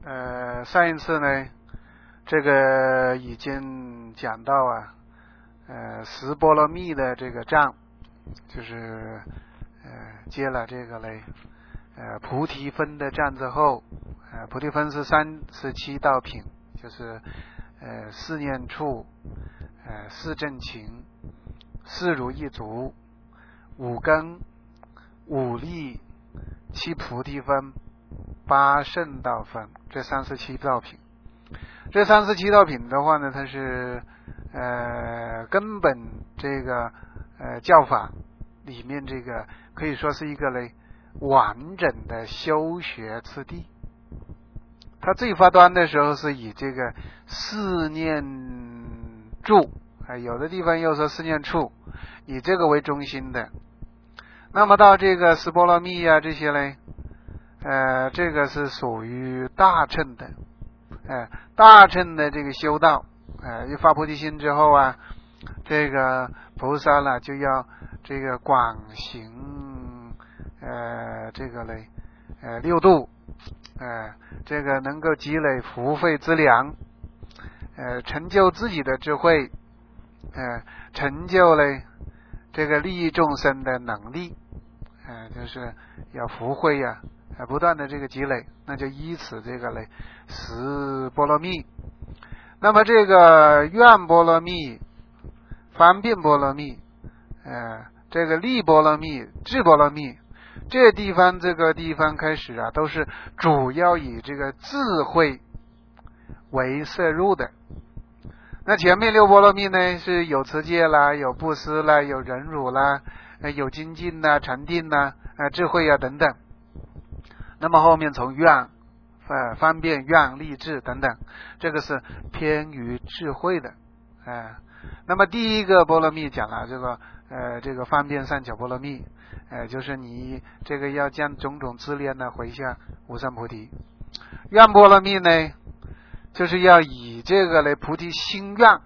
上一次呢，这个已经讲到十波罗蜜的这个藏，就是接了这个嘞菩提分的藏之后，菩提分是37道品，就是四念处，四正勤，四如意足，五根，五力，七菩提分，八圣道分，这37道品。这37道品的话呢，它是根本这个教法里面这个可以说是一个嘞完整的修学次第。它最发端的时候是以这个四念住，有的地方又说四念处，以这个为中心的。那么到这个十波罗蜜啊这些嘞，这个是属于大乘的，大乘的这个修道，一发菩提心之后啊，这个菩萨呢就要这个广行这个嘞六度，这个能够积累福慧之粮，成就自己的智慧，成就嘞这个利益众生的能力，就是要福慧呀，不断的这个积累，那就依此这个嘞十波罗蜜。那么这个愿波罗蜜、方便波罗蜜，这个力波罗蜜、智波罗蜜，这个地方开始啊，都是主要以这个智慧为摄入的。那前面六波罗蜜呢，是有持戒啦，有布施啦，有忍辱啦，有精进啦、禅定啦、智慧啊等等。那么后面从愿、方便、愿、力、智等等，这个是偏于智慧的。那么第一个波罗蜜讲了这个方便善巧波罗蜜，就是你这个要将种种自恋呢回向无上菩提。愿波罗蜜呢，就是要以这个嘞菩提心愿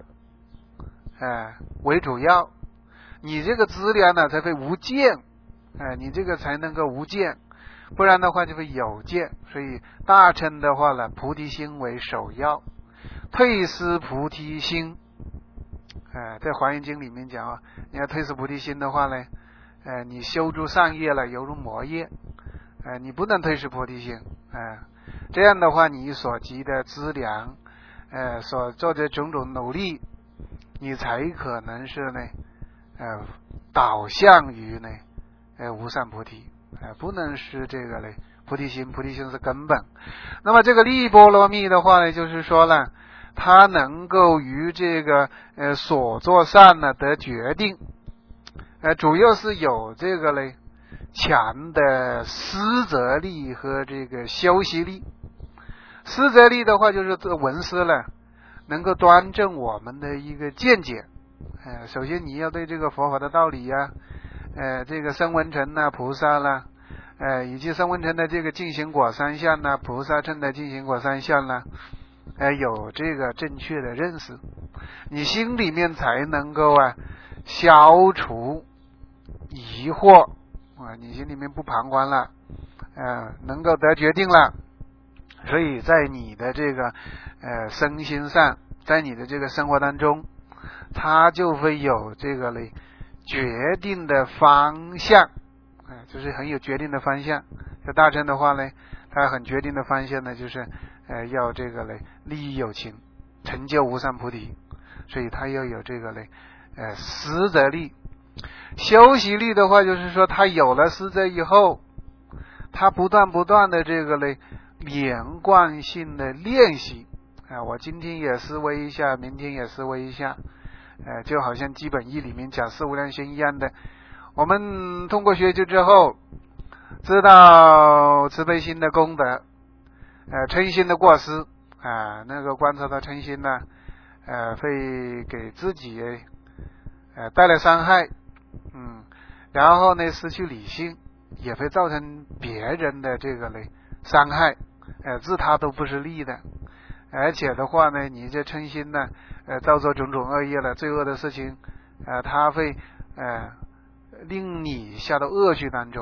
为主要，你这个资粮呢才会无见，你这个才能够无见，不然的话就会有见。所以大乘的话呢，菩提心为首要，退失菩提心，在华严经里面讲啊，你要退失菩提心的话呢，你修诸善业了犹如魔业，你不能退失菩提心，这样的话你所积的资粮，所做的种种努力，你才可能是呢导向于呢无上菩提，不能是这个嘞菩提心，菩提心是根本。那么这个力波罗蜜的话呢，就是说呢，它能够于这个所作善呢得决定，主要是有这个嘞强的思则力和这个修习力。思则力的话，就是这个闻思了，能够端正我们的一个见解。首先你要对这个佛法的道理呀，这个声闻乘呐、菩萨啦，以及声闻乘的这个净行果三相呐、菩萨乘的净行果三相啦，有这个正确的认识，你心里面才能够消除疑惑，你心里面不彷徨了，能够得决定了。所以在你的这个身心上，在你的这个生活当中，它就会有这个嘞决定的方向，就是很有决定的方向。在大乘的话呢，它很决定的方向呢，就是要这个嘞利益有情，成就无上菩提，所以它要有这个嘞思则力。修习力的话，就是说它有了思则以后，它不断的这个嘞连贯性的练习，我今天也思维一下，明天也思维一下，就好像基本义里面讲四无量心一样的。我们通过学习之后，知道慈悲心的功德，嗔心的过失，那个观察到嗔心呢，会给自己带来伤害，然后呢失去理性，也会造成别人的这个嘞伤害，自他都不是利的。而且的话呢，你这嗔心呢，造作种种恶业了，罪恶的事情，它会令你下到恶趣当中。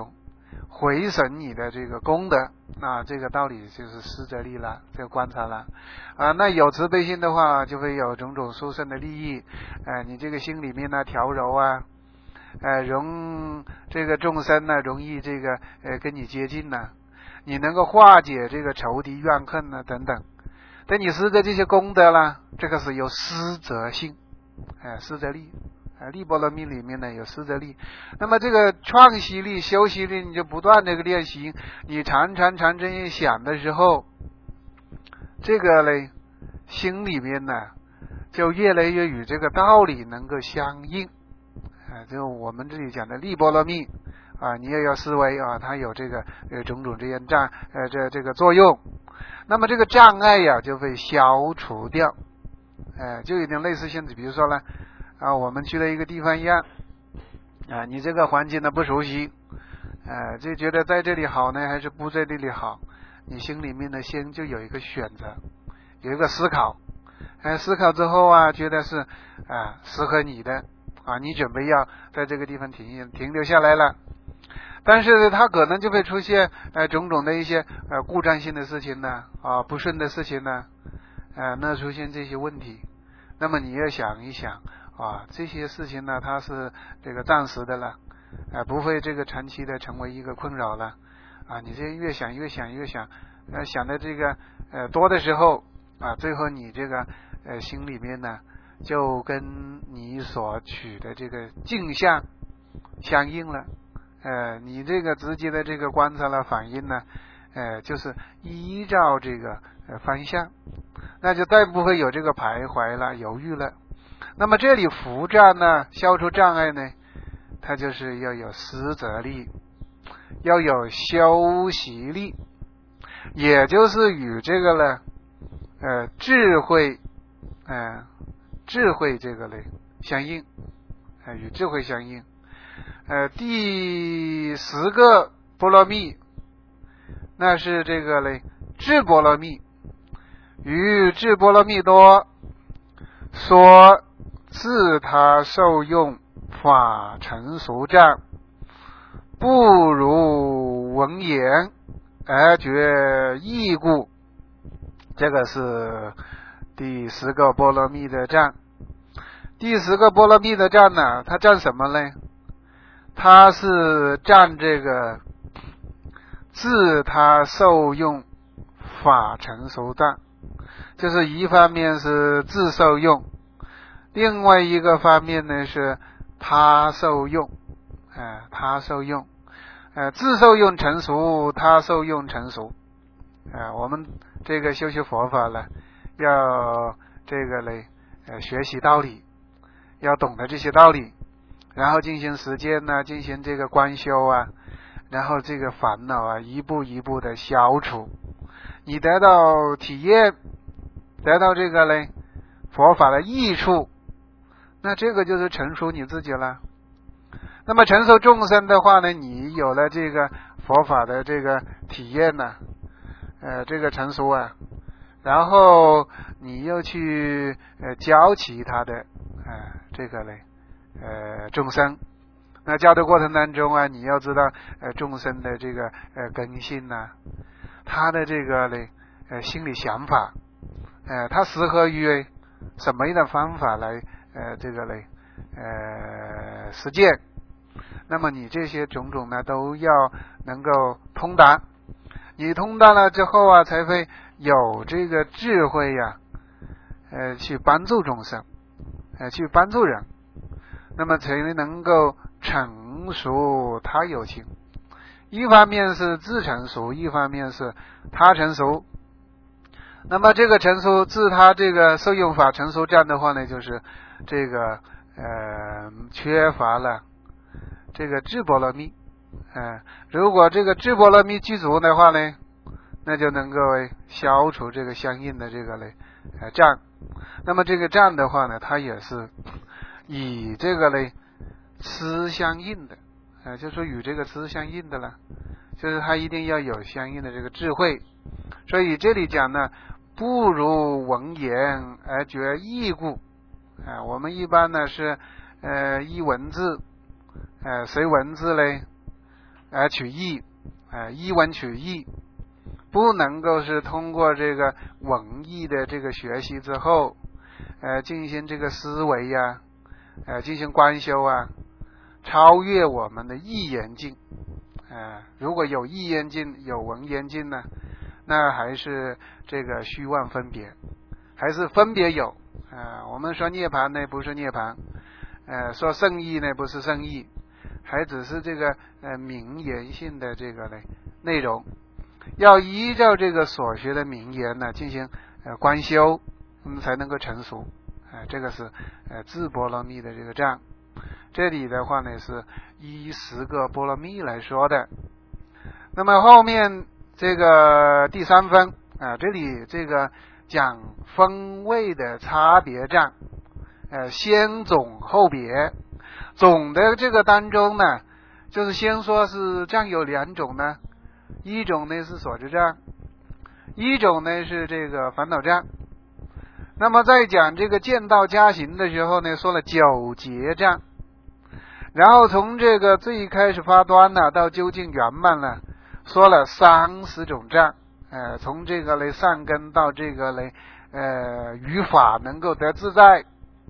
回审你的这个功德，那这个道理就是施者力了，这个观察了那有慈悲心的话，就会有种种殊胜的利益你这个心里面呢调柔容这个众生呢容易这个跟你接近呢你能够化解这个仇敌怨恨呢等等。等你施的这些功德啦，这个是有施者性施者力力波罗蜜里面呢有施者力。那么这个创习力修习力，你就不断这个练习，你常这样想的时候，这个呢心里面呢就越来越与这个道理能够相应就我们这里讲的力波罗蜜你也要思维它有这个种种这样这个作用，那么这个障碍呀就会消除掉就有点类似现在比如说呢我们去了一个地方一样你这个环境呢不熟悉就觉得在这里好呢还是不在这里好，你心里面呢先就有一个选择，有一个思考思考之后觉得是适合你的你准备要在这个地方停留下来了，但是它可能就会出现种种的一些故障性的事情呢不顺的事情呢那出现这些问题，那么你要想一想这些事情呢它是这个暂时的了不会这个长期的成为一个困扰了你这越想想的这个多的时候最后你这个心里面呢就跟你所取的这个镜像相应了你这个直接的这个观察了反应呢就是依照这个方向，那就再不会有这个徘徊了犹豫了。那么这里伏障呢消除障碍呢，它就是要有施者力，要有修习力，也就是与这个呢智慧这个呢相应与智慧相应第10个波罗蜜那是这个呢智波罗蜜，与智波罗蜜多说自他受用法成熟障，不如闻言而觉义故，这个是第10个波罗蜜的障。第10个波罗蜜的障呢，它障什么呢？它是障这个自他受用法成熟障，就是一方面是自受用，另外一个方面呢是他受用他受用自受用成熟，他受用成熟我们这个修习佛法呢要这个呢学习道理，要懂得这些道理，然后进行实践呢，进行这个观修然后这个烦恼一步一步的消除，你得到体验，得到这个呢佛法的益处，那这个就是成熟你自己了。那么成熟众生的话呢，你有了这个佛法的这个体验呢这个成熟然后你又去教其他的这个呢众生，那教的过程当中你要知道众生的这个根性他的这个呢心理想法他适合于什么样的方法来这个呢实践，那么你这些种种呢都要能够通达，你通达了之后才会有这个智慧去帮助众生去帮助人，那么才能够成熟他有情，一方面是自成熟，一方面是他成熟。那么这个成熟自他这个受用法成熟这样的话呢，就是这个缺乏了这个智波罗蜜如果这个智波罗蜜具足的话呢，那就能够消除这个相应的这个障。那么这个障的话呢，它也是以这个思相应的就说与这个思相应的了，就是它一定要有相应的这个智慧。所以这里讲呢，不如闻言而觉义故我们一般呢是依文字随文字而取义一文取义，不能够是通过这个文艺的这个学习之后，进行这个思维呀，进行观修啊，超越我们的意言境。如果有意言境，有文言境呢，那还是这个虚妄分别，还是分别有。我们说涅槃呢，不是涅槃；说圣意呢，不是圣意，还只是这个名言性的这个内容。要依照这个所学的名言呢进行观修，才能够成熟。这个是自波罗蜜的这个障。这里的话呢是依10个波罗蜜来说的。那么后面这个第3分这里这个讲分位的差别障，先总后别。总的这个当中呢，就是先说是障有2种呢，一种呢是所知障，一种呢是这个烦恼障。那么在讲这个见道加行的时候呢，说了9结障，然后从这个最开始发端呢到究竟圆满了，说了30种障，从这个善根到这个语法能够得自在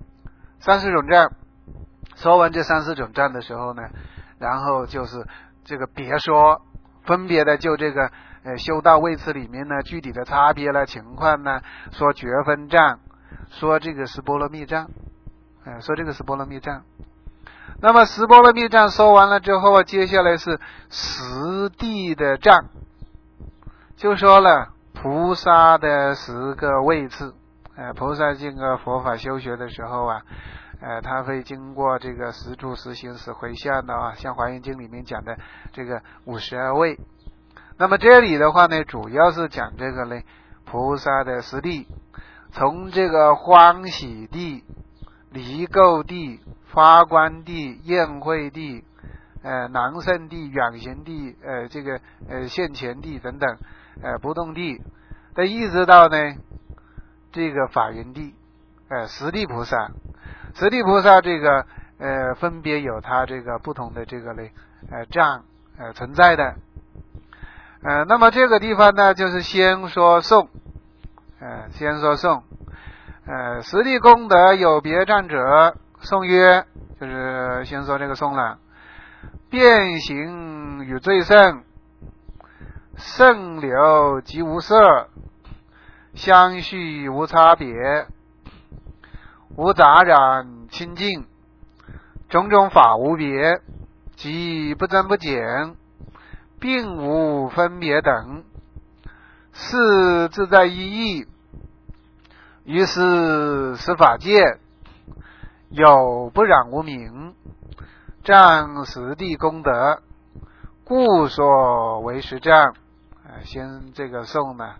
，30种障。说完这30种障的时候呢，然后就是这个别说，分别的就这个修道位次里面呢具体的差别了情况呢，说觉分障，说这个是波罗蜜障，说这个是波罗蜜障。那么10波罗蜜障说完了之后，接下来是10地的障，就说了菩萨的10个位次。菩萨这个佛法修学的时候他会经过这个10住10行10回向的像华严经里面讲的这个52位。那么这里的话呢，主要是讲这个菩萨的10地，从这个欢喜地、离垢地、发光地、宴会地、南胜地、远行地、这个现前地等等，不动地的一直到呢这个法云地，10地菩萨。10地菩萨这个分别有它这个不同的这个障存在的。那么这个地方呢，就是先说颂，先说颂。10地功德有别障者，颂曰，就是先说这个颂了。变形与最胜，胜流即无色，相续无差别，无杂染清净，种种法无别，即不增不减，并无分别等，是自在一义。于是十法界有不染无明，障10地功德，故说为10障。先这个颂呢，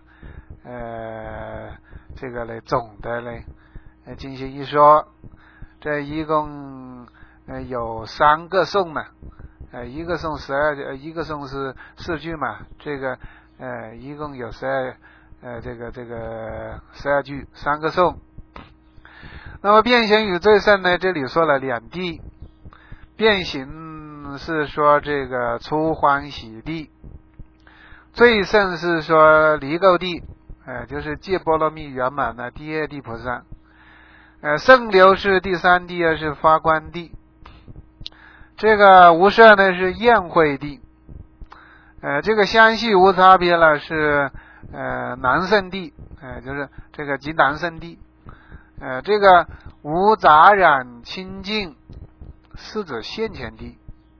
这个总的进行一说。这一共有3个颂呢，一个颂12，一个颂是4句嘛，这个一共有12句，3个颂。那么变形与最胜呢，这里说了2地。变形是说这个初欢喜地，最胜是说离垢地，就是戒波罗蜜圆满的第2地菩萨。胜流是第3地，是发光地。这个无色呢是宴会地。这个相续无差别了是南胜地，就是这个即南胜地。这个无杂染清净是指现前地。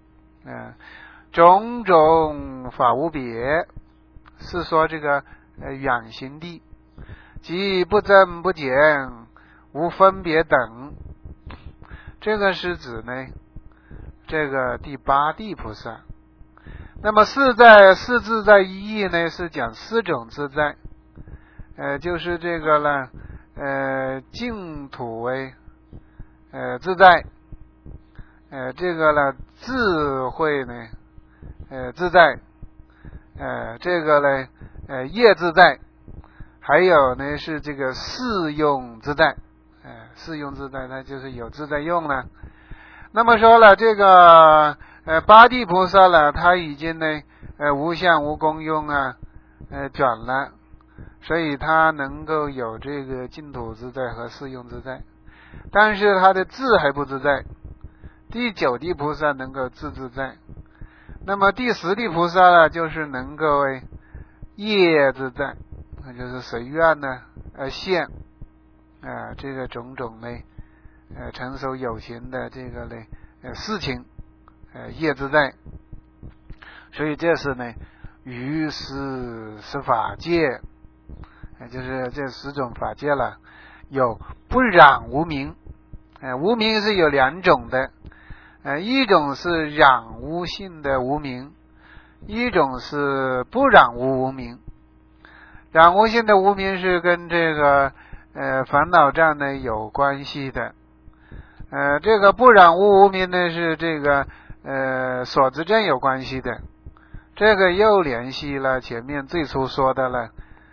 种种法无别是说这个远行地，即不增不减，无分别等。这个是指呢这个第8地菩萨。那么四自在一义呢，是讲4种自在，就是这个呢净土为自在，这个呢智慧呢自在，这个呢业自在，还有呢是这个适用自在。适用自在它就是有自在用了。那么说了这个8地菩萨了，他已经呢无相无功用啊，转了，所以他能够有这个净土自在和适用自在，但是他的智还不自在。第九地菩萨能够自在，那么第十地菩萨呢，就是能够业自在，那就是随愿呢现这个种种呢成熟有情的这个呢事情业自在。所以这是呢于十法界，就是这10种法界了，有不染无明，无明是有2种的，一种是染污性的无明，一种是不染污无明。染污性的无明是跟这个烦恼障呢有关系的，这个不染污无明呢是这个所知证有关系的。这个又联系了前面最初说的了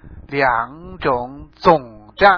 2种总障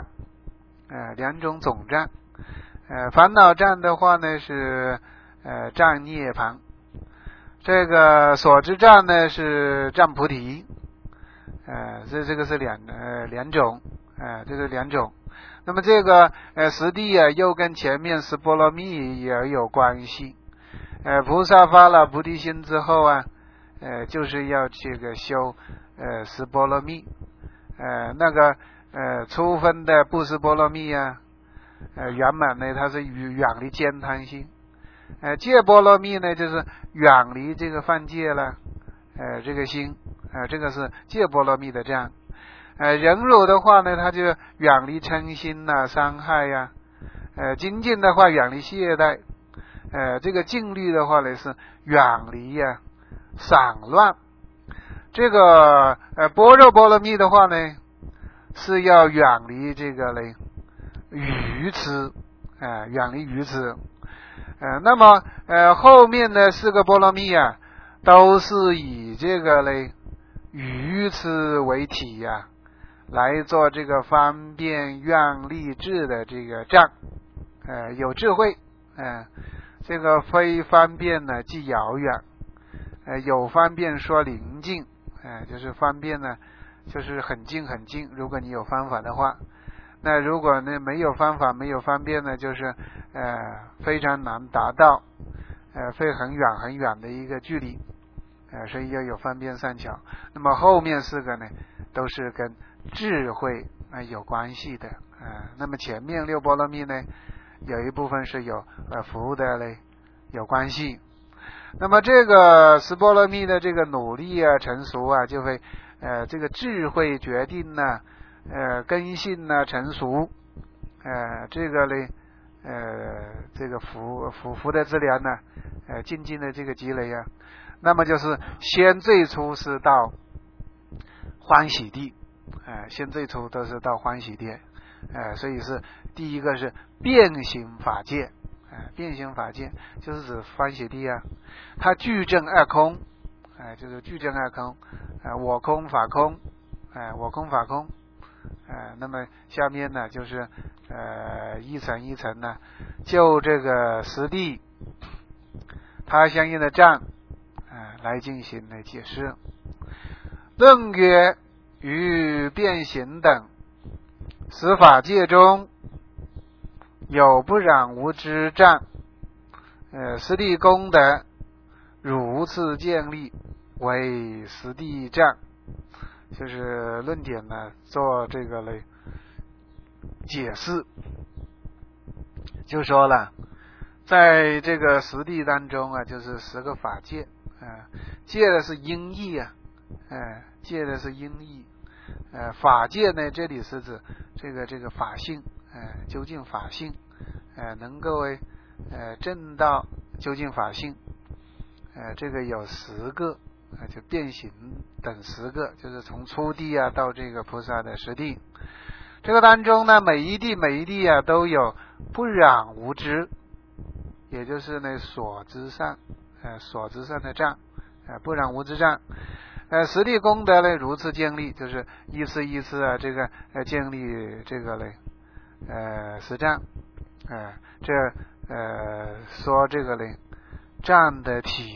，2种总障。烦恼障的话呢是障涅槃，这个所知障呢是障菩提，这个是两种，这个2种。那么这个实地又跟前面十波罗蜜也有关系。菩萨发了菩提心之后就是要这个修十波罗蜜，那个初分的布施波罗蜜圆满呢，它是远离慳贪心。戒波罗蜜呢，就是远离这个犯戒了，这个心，这个是戒波罗蜜的障。忍辱的话呢，它就远离嗔心伤害精进的话远离懈怠，这个静虑的话呢是远离散乱。这个般若波罗蜜的话呢，是要远离这个呢愚痴，远离愚痴。那么后面的4个波罗蜜都是以这个呢愚痴为体来做这个方便愿力智的这个障。有智慧，这个非方便呢即遥远，有方便说临近，就是方便呢就是很近很近，如果你有方法的话。那如果呢没有方法没有方便呢，就是非常难达到，会很远很远的一个距离，所以要有方便善巧。那么后面4个呢都是跟智慧有关系的，那么前面6波罗蜜呢有一部分是有服务的嘞有关系。那么这个十波罗蜜的这个努力成熟就会这个智慧决定根性成熟，这个呢这个福的资粮静静的这个积累那么就是先最初是到欢喜地，先最初都是到欢喜地，所以是第一个是变形法界，变形法界就是指欢喜地它具证2空，就是具证2空，我空法空，我空法空，那么下面呢就是一层一层就这个实地它相应的障来进行的解释。论曰：于变形等十法界中，有不染无知障，实地功德如次建立为实地障。就是论点做这个解释，就说了在这个实地当中就是10个法界，界的是音译界的是音译，法界呢这里是指这个法性，究竟法性，能够证到究竟法性，这个有10个，就变形等10个，就是从初地到这个菩萨的实地。这个当中呢，每一地都有不染无知，也就是呢所知上的障，不染无知障。实地功德呢如此建立，就是一次这个建立这个实障，这说这个障的体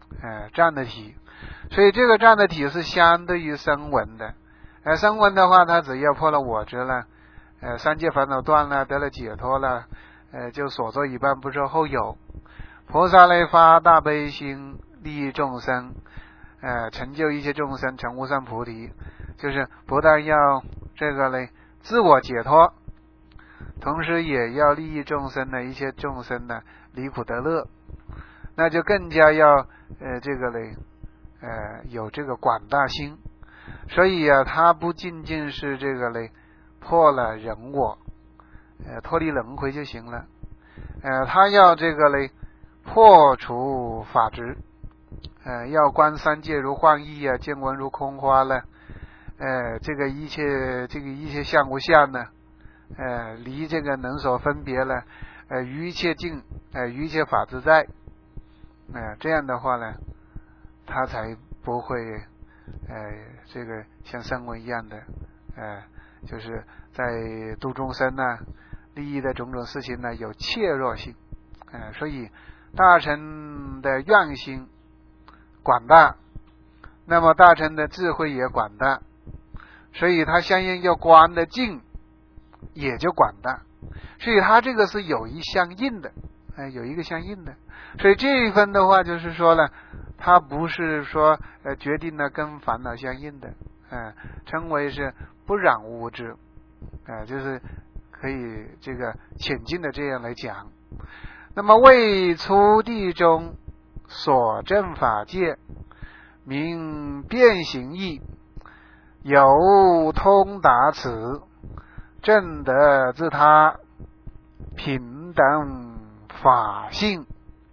占的体，所以这个占的体是相对于声闻的。声闻的话，他只要破了我执了，三界烦恼断了，得了解脱了，就所作一半不受后有。菩萨类发大悲心，利益众生，成就一切众生，成无上菩提，就是不但要这个嘞自我解脱，同时也要利益众生的一切众生的离苦得乐，那就更加要这个嘞有这个广大心。所以啊，他不仅仅是这个嘞破了人我，脱离轮回就行了，他要这个嘞破除法执，要观三界如幻翳啊，见闻如空花了，这个一切相无相呢，离这个能所分别了，于一切境，于一切法自在，这样的话呢，他才不会这个像声闻一样的，就是在度众生呢，利益的种种事情呢有怯弱性，所以大乘的愿心广大，那么大乘的智慧也广大，所以他相应要观的境也就广大，所以他这个是有一相应的，有一个相应的。所以这一分的话就是说呢，它不是说决定了跟烦恼相应的，称为是不染物质，就是可以这个浅近的这样来讲。那么为初地中所证法界，名变形义，有通达此，证得自他，平等法性。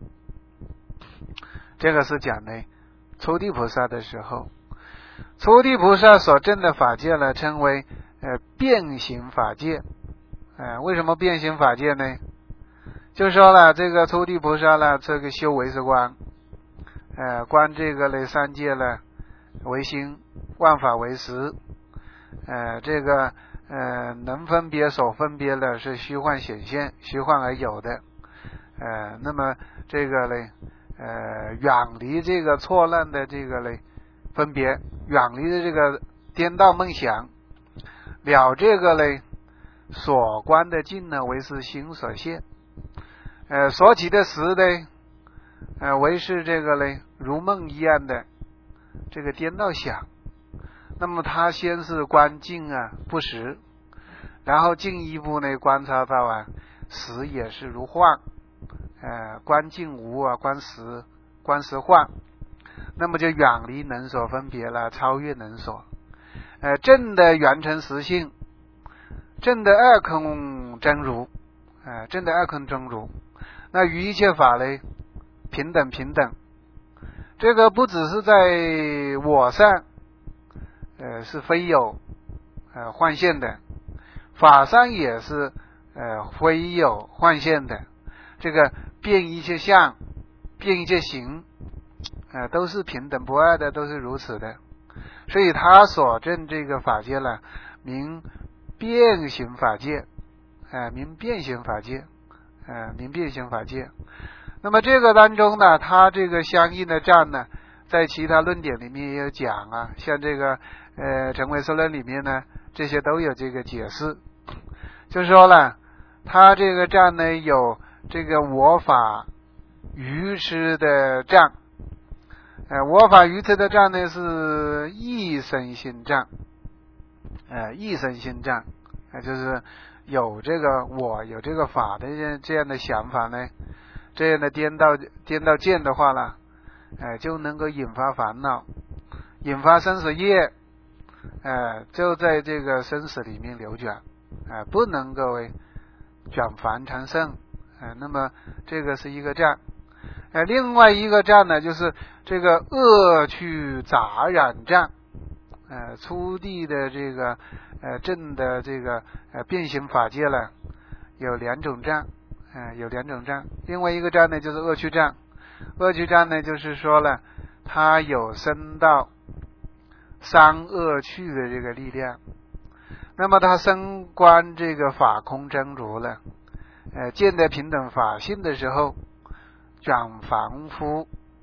这个是讲的初地菩萨的时候，初地菩萨所证的法界呢，称为变形法界。为什么变形法界呢？就说了这个初地菩萨呢，这个修唯识观，观这个呢三界呢为心，万法为实，这个能分别所分别的是虚幻显现，虚幻而有的，那么这个呢远离这个错乱的这个呢分别，远离的这个颠倒梦想，了这个呢所观的境呢为是心所现，所起的实呢为是这个呢如梦一样的这个颠倒想。那么他先是观境啊不实，然后进一步呢观察到啊实也是如幻，观境无啊，观实幻，那么就远离能所分别了，超越能所，证的圆成实性，证的二空真如，证的二空真如，那于一切法呢平等，这个不只是在我上是非有幻现的，法上也是非有幻现的，这个变一切相，变一切形，都是平等不二的，都是如此的。所以他所证这个法界呢，名变形法界，名变形法界，名变形法界。那么这个当中呢，他这个相应的占呢，在其他论点里面也有讲啊，像这个成唯识论里面呢，这些都有这个解释。就说了，他这个占呢有这个我法愚痴的占，我法愚痴的占呢是一生性占，一生性占，就是有这个我有这个法的这样的想法呢，这样的颠倒见的话呢，就能够引发烦恼，引发生死业，就在这个生死里面流转，不能够转凡成圣，那么这个是一个占。另外一个占呢，就是这个恶趣杂染占，初地的这个证的这个变形法界呢，有两种占，有两种占。另外一个占呢，就是恶趣占。恶趣占呢，就是说了，它有升到三恶趣的这个力量。那么它升观这个法空真如了，见得平等法性的时候，转凡夫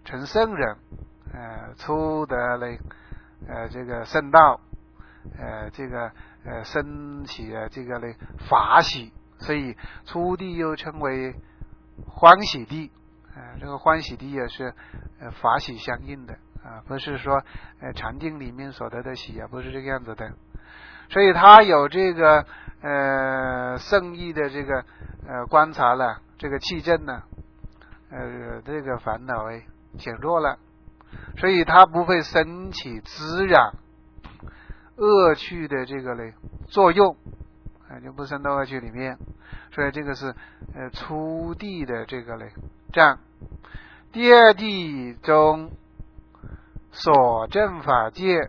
成圣人，初得嘞这个圣道，这个升起这个嘞法喜，所以初地又称为欢喜地，这个欢喜地也是法喜相应的不是说禅定里面所得的喜不是这个样子的。所以他有这个圣意的这个观察了，这个气正呢这个烦恼减弱了，所以他不会升起滋染恶趣的这个嘞作用就不升到恶趣里面。所以这个是初地的这个嘞障。第二地中所证法界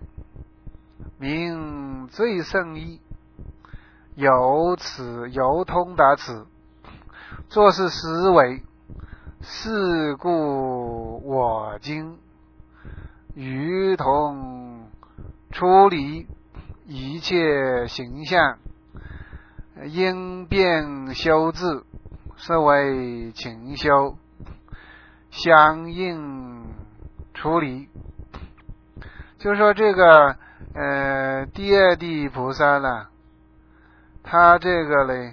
名最胜义，由通达此，作是思维，是故我今于同出离一切形象，因变修治，是为勤修，相应出离。就是说这个第二地菩萨呢，他这个呢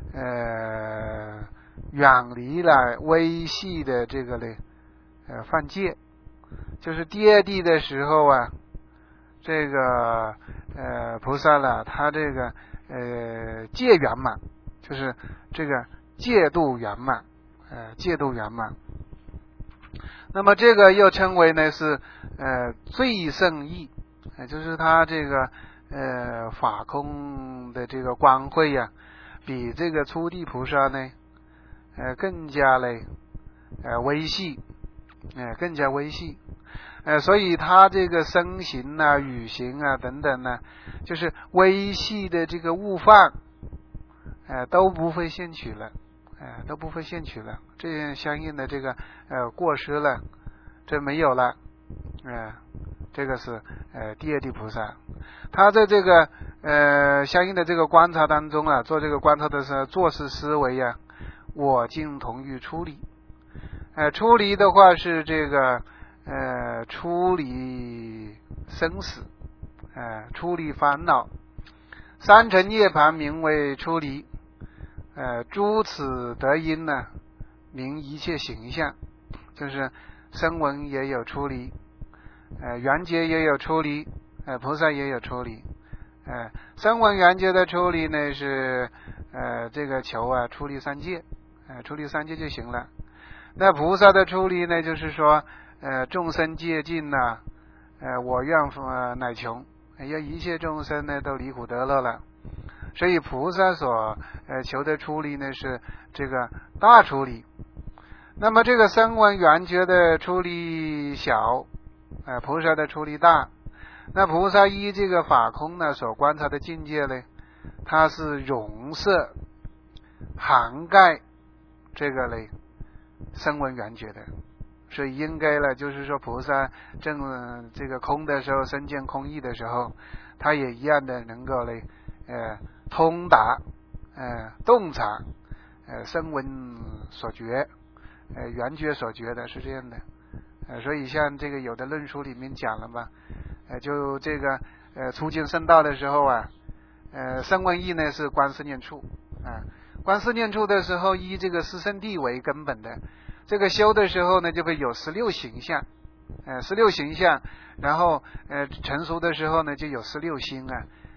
远离了微细的这个呢犯戒。就是第二地的时候这个菩萨呢，他这个戒圆满，就是这个戒度圆满，戒度圆满。那么这个又称为呢是最胜义，就是他这个法空的这个光慧比这个初地菩萨呢更加嘞微细，更加微细。所以他这个身形语行等等呢，就是微细的这个误犯都不会现取了，都不会现取了，这样相应的这个过失了，这没有了。这个是第二地菩萨，他在这个相应的这个观察当中做这个观察的时候，做事思维我今同于出离。出离的话是这个出离生死，出离烦恼。三乘涅槃名为出离，诸此得因呢名一切形象，就是声闻也有出离，缘觉也有出离，菩萨也有出离。声闻缘觉的出离呢是这个求出离三界，出离三界就行了。那菩萨的出离呢，就是说众生界尽我愿乃穷，要一切众生呢都离苦得乐了。所以菩萨所求的出离呢是这个大出离。那么这个声闻缘觉的出离小，菩萨的出离大。那菩萨依这个法空呢所观察的境界呢，它是容摄涵盖这个呢声闻缘觉的。所以应该呢，就是说菩萨正这个空的时候，身见空义的时候，他也一样的能够呢通达洞察声闻所觉缘觉所觉的，是这样的。所以像这个有的论述里面讲了嘛，就这个初见圣道的时候声闻义呢是观四念处观四念处的时候，依这个四圣谛为根本的。这个修的时候呢，就会有16形象，16形象，然后成熟的时候呢，就有16心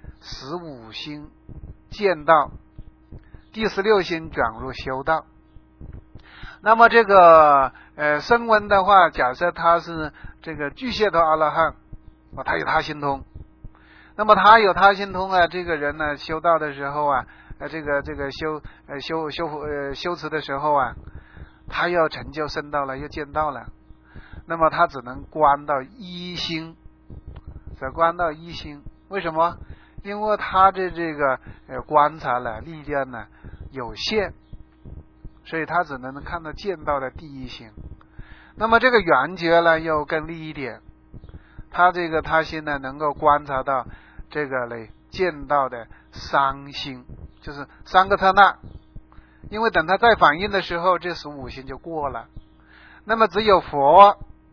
15心见道，第16心转入修道。那么这个声闻的话，假设他是这个巨蟹头阿罗汉，他有他心通。那么他有他心通这个人呢修道的时候这个修持的时候他要成就圣道了，要见道了，那么他只能观到一心，只观到一心。为什么？因为他的这个观察力量有限，所以他只能看到见道的第一心。那么这个缘觉又更利一点，他这个他心能够观察到这个见道的三心，就是3个刹那。因为等他再反应的时候，这15心就过了。那么只有佛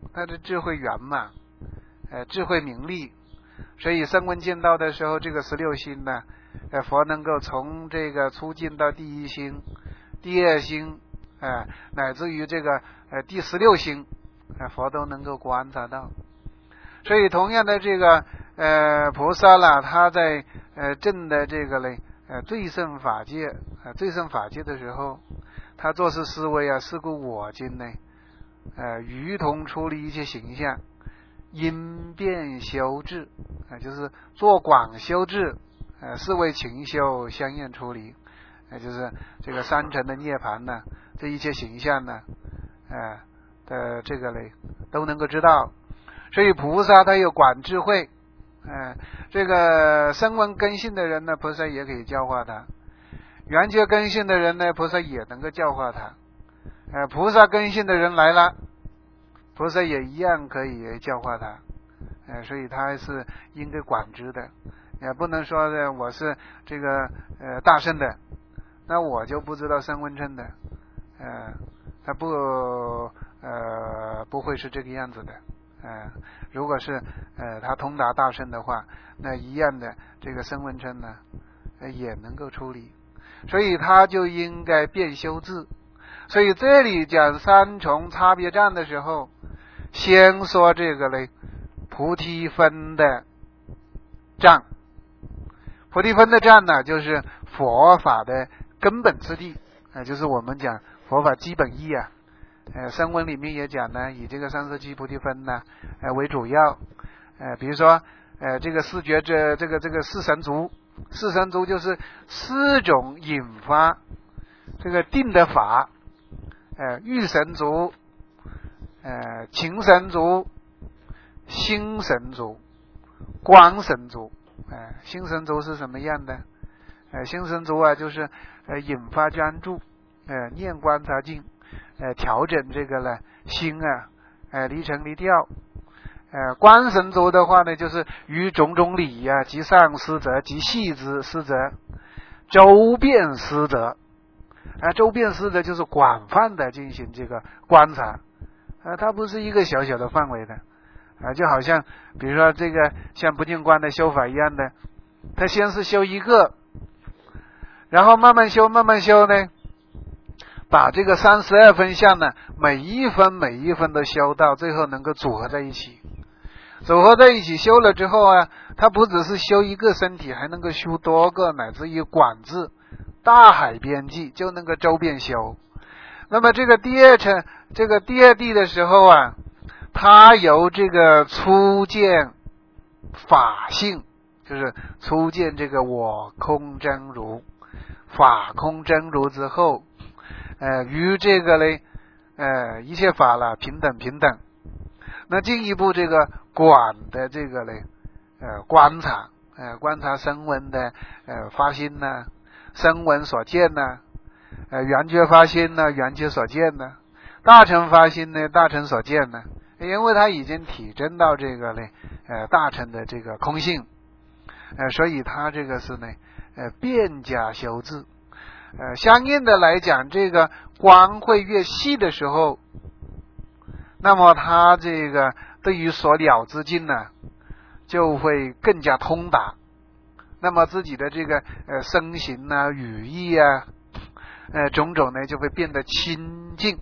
他的智慧圆满，智慧明利，所以声闻见道的时候，这个16心呢，佛能够从这个初进到第1心、第2心，乃至于这个第16心，佛都能够观察到。所以同样的这个菩萨啦，他在证的这个呢最胜法界的时候，他做事思维啊，是故我今呢于同处理一切形象，因变修治，就是做广修治，是为勤修相应处理，就是这个3乘的涅槃呢，这一切形象呢，的这个呢都能够知道。所以菩萨他有广智慧，这个声闻根性的人呢，菩萨也可以教化他；缘觉根性的人呢，菩萨也能够教化他。菩萨根性的人来了，菩萨也一样可以教化他。所以他是应该广知的，也不能说的我是这个大圣的，那我就不知道声闻乘的，他不会是这个样子的。如果是他通达大圣的话，那一样的这个声闻乘呢也能够处理，所以他就应该变修治。所以这里讲3重差别障的时候，先说这个呢菩提分的障。菩提分的障呢，就是佛法的根本之地，就是我们讲佛法基本义啊。声闻里面也讲呢，以这个37菩提分呢为主要。比如说这个四觉这个四神足就是4种引发这个定的法，欲神足，情神足，心神足，观神足。心神足是什么样的？心神足啊，就是引发专注，念观察境，调整这个呢心啊，离尘离掉。观神足的话呢，就是于种种理啊，及上思则，及细之思则，周遍思则。周遍思则就是广泛的进行这个观察，它不是一个小小的范围的。就好像比如说这个像不净观的修法一样的，他先是修一个，然后慢慢修呢，把这个32分相呢，每一分都修到最后能够组合在一起。修了之后啊，他不只是修一个身体，还能够修多个，乃至于广智大海边际，就能够周遍修。那么这个第二地的时候啊，他由这个初见法性，就是初见这个我空真如，法空真如之后，于这个呢，一切法了平等。那进一步这个广的这个呢，观察声闻的发心呢，声闻所见呢，缘觉发心呢，缘觉所见呢，大乘发心呢，大乘所见呢。因为他已经体证到这个呢，大乘的这个空性，所以他这个是呢，变加修治。相应的来讲，这个观会越细的时候，那么他这个对于所了之境呢，就会更加通达。那么自己的这个身形啊、语义啊，种种呢就会变得清净，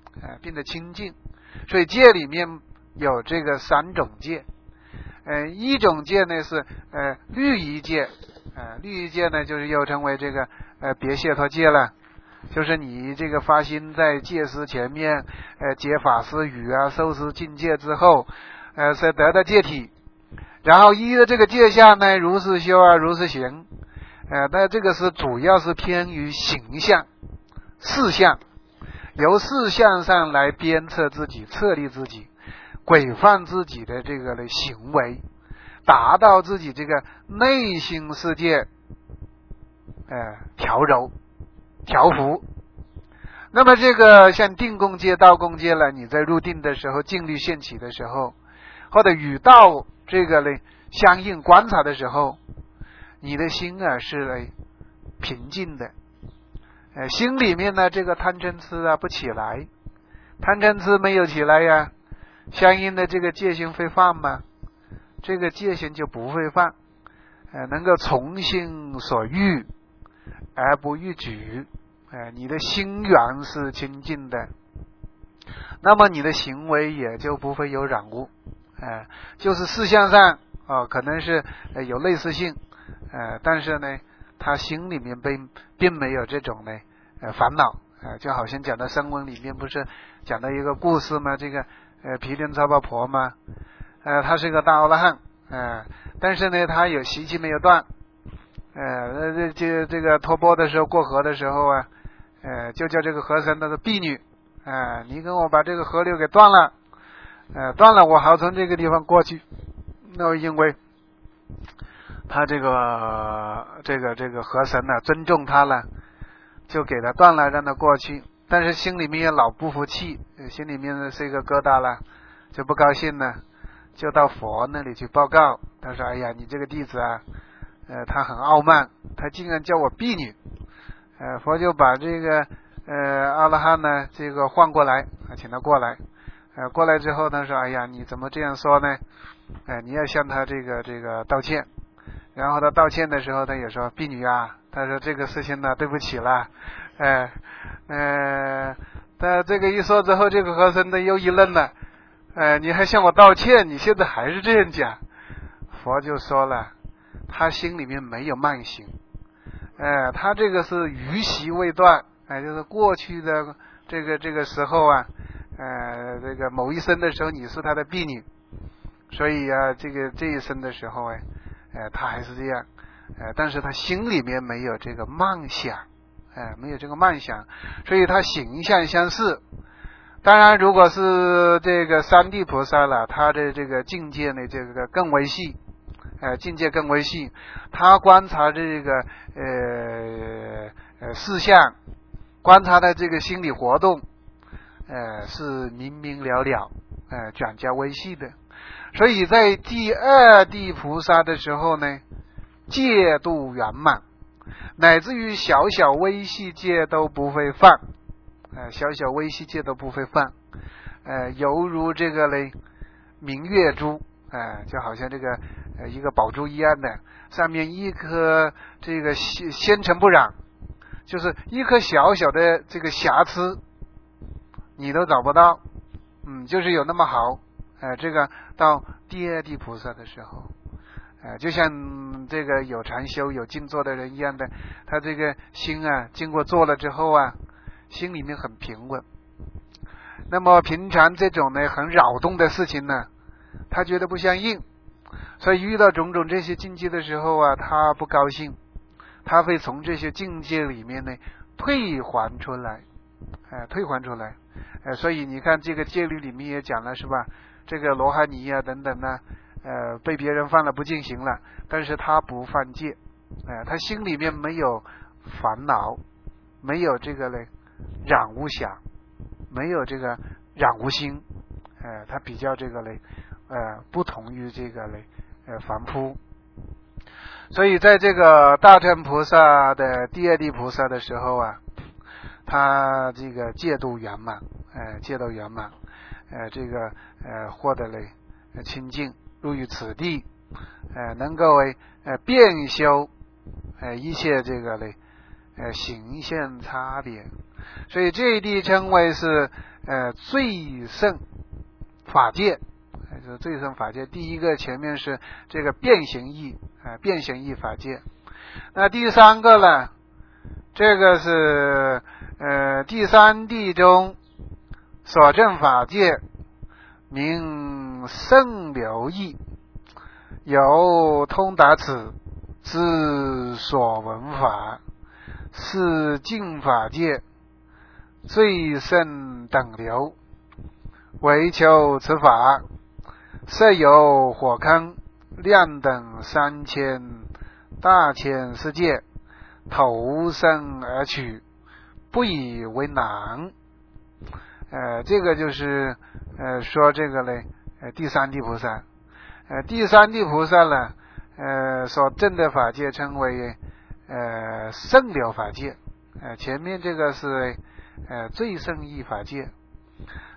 所以戒里面有这个3种戒，一种戒呢是律仪戒，律仪戒呢就是又称为这个别解脱戒了，就是你这个发心在戒师前面结法师语啊，受持境界之后，是得到戒体，然后依着这个戒相呢，如是修啊，如是行，但这个是主要是偏于形象4项。由4项上来鞭策自己，策立自己，规范自己的这个的行为，达到自己这个内心世界调柔调伏。那么这个像定共戒、道共戒了，你在入定的时候，静虑现起的时候，或者与道这个呢相应观察的时候，你的心啊是平静的。心里面呢这个贪嗔痴啊不起来，贪嗔痴没有起来呀， 相应的这个戒心会犯吗？这个戒心就不会犯，能够从心所欲而不逾矩，你的心源是清净的，那么你的行为也就不会有染污，就是事项上可能是有类似性，但是呢，他心里面并没有这种呢烦恼，就好像讲到声闻里面不是讲到一个故事吗？这个毗陵超婆婆吗？他是个大阿罗汉，但是呢，他有习气没有断，这个托钵的时候过河的时候啊，就叫这个和尚那个婢女，你跟我把这个河流给断了，断了我好从这个地方过去。那因为他这个和尚呢尊重他了，就给他断了，让他过去。但是心里面也老不服气，心里面是一个疙瘩了，就不高兴了，就到佛那里去报告。他说：“哎呀，你这个弟子啊，他很傲慢，他竟然叫我婢女。”佛就把这个阿罗汉呢这个换过来，请他过来。过来之后他说：“哎呀，你怎么这样说呢？你要向他这个道歉。”然后他道歉的时候，他也说：“婢女啊，他说这个事情呢，对不起了。”他这个一说之后，这个和尚呢又一愣了，你还向我道歉，你现在还是这样讲。佛就说了，他心里面没有慢行，他这个是余习未断，就是过去的这个时候啊，这个某一生的时候你是他的婢女，所以啊，这一生的时候他还是这样，但是他心里面没有这个妄想，没有这个妄想，所以他形象相似。当然，如果是这个三地菩萨了，他的这个境界呢，这个更为细，境界更为细，他观察这个事项，观察的这个心理活动，是明明了了，转加微细的。所以在第二地菩萨的时候呢，戒度圆满，乃至于小小微细戒都不会犯，小小微细戒都不会犯，犹如这个嘞明月珠，就好像这个一个宝珠一样的，上面一颗这个纤尘不染，就是一颗小小的这个瑕疵你都找不到，就是有那么好。这个到第二地菩萨的时候，就像这个有禅修有静坐的人一样的，他这个心啊经过坐了之后啊，心里面很平稳。那么平常这种呢很扰动的事情呢，他觉得不相应，所以遇到种种这些境界的时候啊，他不高兴，他会从这些境界里面呢退还出来，退还出来。所以你看这个戒律里面也讲了，是吧？这个罗汉尼啊等等呢，被别人犯了不净行了，但是他不犯戒，他心里面没有烦恼，没有这个嘞染污想，没有这个染污心，他比较这个嘞不同于这个嘞凡夫。所以在这个大乘菩萨的第二地菩萨的时候啊，他这个戒度圆满，戒度圆满，这个获得了清净，入于此地，能够遍修一切这个嘞形象差别，所以这一地称为是最胜法界，就是最胜法界。第一个前面是这个变形义，变形义法界。那第三个呢，这个是第三地中所证法界，名胜流义，有通达此之所闻法，是净法界最胜等流，唯求此法，设有火坑，量等3000大千世界，投生而取，不以为难。这个就是说这个呢第三地菩萨，第三地菩萨呢所证的法界称为胜流法界，前面这个是最胜义法界。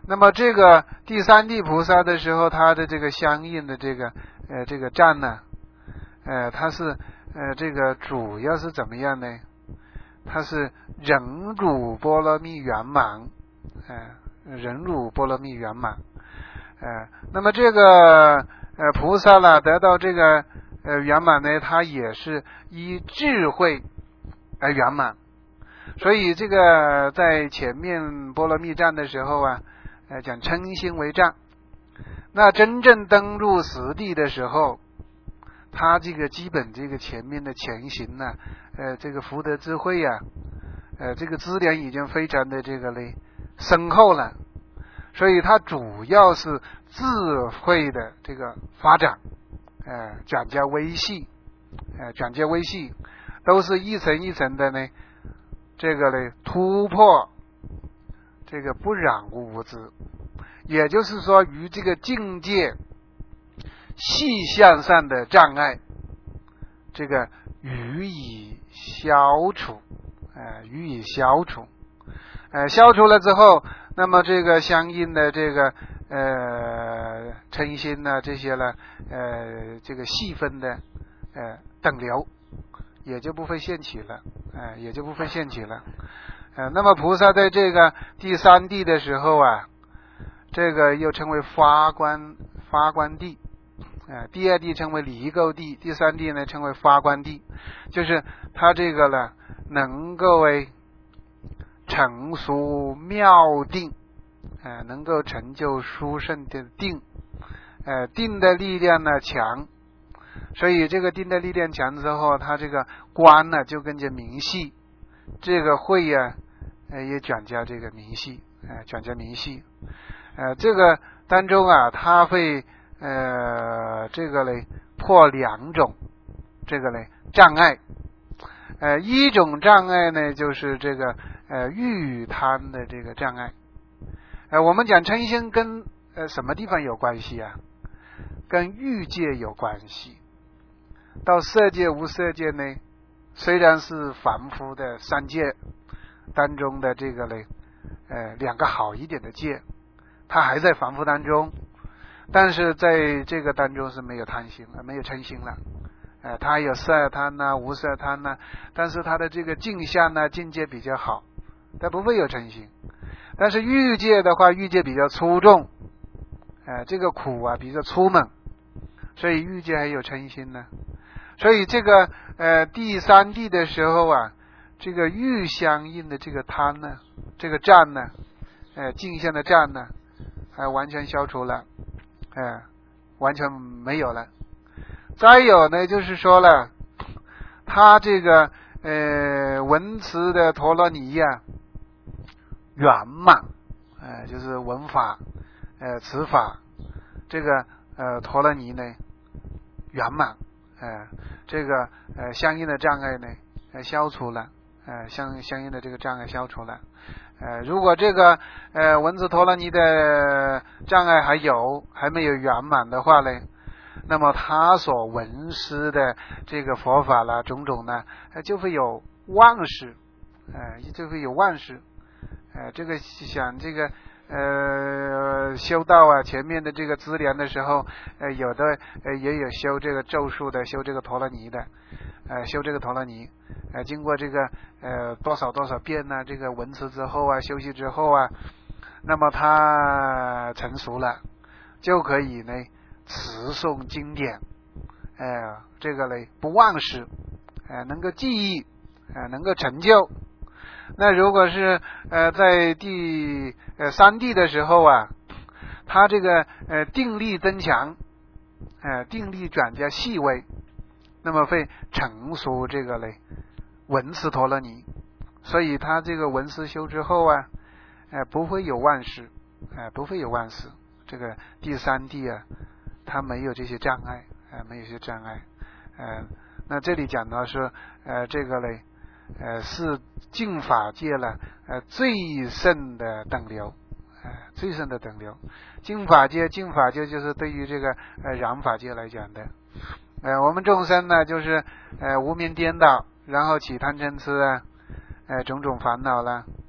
那么这个第三地菩萨的时候，他的这个相应的这个站呢，他是这个主要是怎么样呢？他是忍辱波罗蜜圆满，忍辱波罗蜜圆满，那么这个菩萨呢得到这个圆满呢，他也是依智慧而圆满。所以这个在前面波罗蜜站的时候啊，讲称心为站。那真正登入实地的时候，他这个基本这个前面的前行呢，这个福德智慧啊，这个资粮已经非常的这个嘞深厚了，所以它主要是智慧的这个发展，转加微细，转加微细，都是一层一层的呢，这个呢突破这个不染无知，也就是说与这个境界细项上的障碍，这个予以消除，予以消除，消除了之后，那么这个相应的这个嗔心呢，这些呢，这个细分的等流也就不会现起了，也就不会现起了。那么菩萨在这个第三地的时候啊，这个又称为发观地，第二地称为离垢地，第三地呢称为发观地，就是他这个呢能够成熟妙定，能够成就殊胜的定，定的力量呢强，所以这个定的力量强之后，他这个观呢就跟着明细，这个慧啊也转加这个明细，转加明细，这个当中啊，他会这个嘞破两种这个嘞障碍，一种障碍呢就是这个欲贪的这个障碍，我们讲嗔心跟什么地方有关系啊？跟欲界有关系。到色界无色界呢，虽然是凡夫的三界当中的这个嘞两个好一点的界，它还在凡夫当中，但是在这个当中是没有贪心了，没有嗔心了，它有色贪呐、无色贪呐，但是它的这个境相呢境界比较好，它不会有嗔心。但是欲界的话，欲界比较粗重，这个苦啊比较粗猛，所以欲界还有嗔心呢。所以这个第三地的时候啊，这个欲相应的这个贪呢，这个障呢，境相的障呢，完全消除了，完全没有了。再有呢，就是说了，他这个文词的陀罗尼呀圆满，就是文法词法这个陀罗尼呢圆满，这个相应的障碍呢消除了，相应的这个障碍消除了。如果这个文字陀罗尼的障碍还没有圆满的话呢，那么他所闻思的这个佛法啦种种呢，就会有妄事，就会有妄事。这个想这个修道啊，前面的这个资粮的时候，有的也有修这个咒术的，修这个陀罗尼的，修这个陀罗尼，经过这个多少遍呢，这个闻持之后啊，修习之后啊，那么他成熟了，就可以呢持诵经典，这个呢不忘失，能够记忆，能够成就。那如果是在第三地的时候啊，他这个定力增强，定力转加细微，那么会成熟这个嘞闻思陀罗尼，所以他这个闻思修之后啊，不会有妄事，不会有妄事。这个第三地啊，他没有这些障碍，没有这些障碍。那这里讲到说，这个嘞。是净法界了最胜的等流，最胜的等流。净法界就是对于这个染法界来讲的。我们众生呢，就是无明颠倒，然后起贪嗔痴啊，种种烦恼了。